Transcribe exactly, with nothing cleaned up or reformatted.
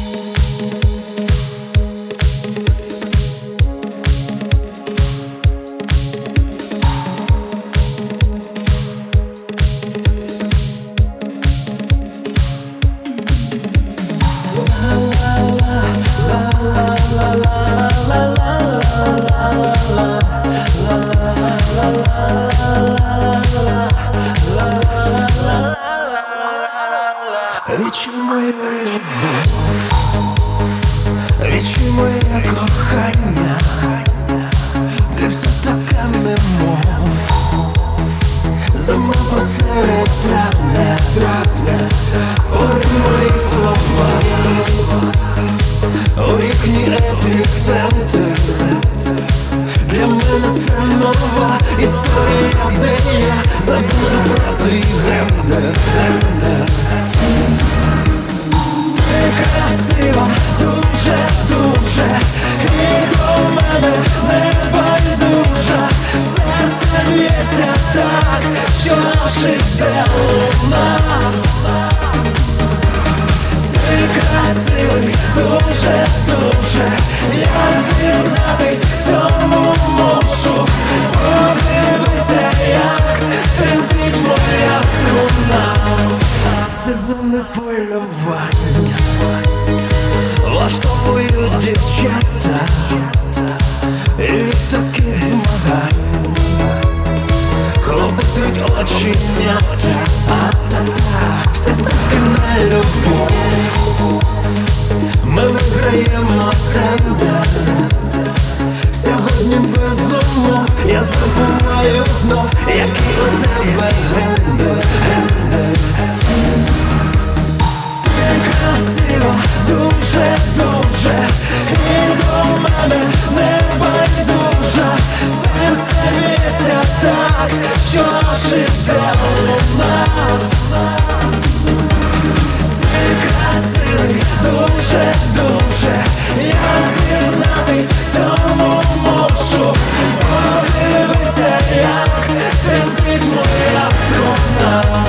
Відчуй мою любов, відчуй моє кохання, ти все така немов зима посеред травня, травня, поринь мої слова, у вікні епіцентр. Для мене це нова історія, де я забуду про твій гендер, гендер. Ти красива, дуже, дуже, і до мене не байдужа. Серце б'ється так, що аж іде луна. Ти красивий, дуже, дуже, я зізнатись в цьому можу. Подивися, як тремтить моя струна. Сезонне полювання влаштовують дівчата, і від таких змагань клопотуть оченята. А-та-та, все ставки на любов, ми виграємо тендер. Сьогодні без умов я забуваю знов, який у тебе гендер, гендер. Ти красива, дуже, дуже, і до мене не байдужа. Серце б'ється так, що аж іде луна. Ти красивий, дуже, дуже, я зізнатись в цьому можу. Подивися, як тремтить моя струна.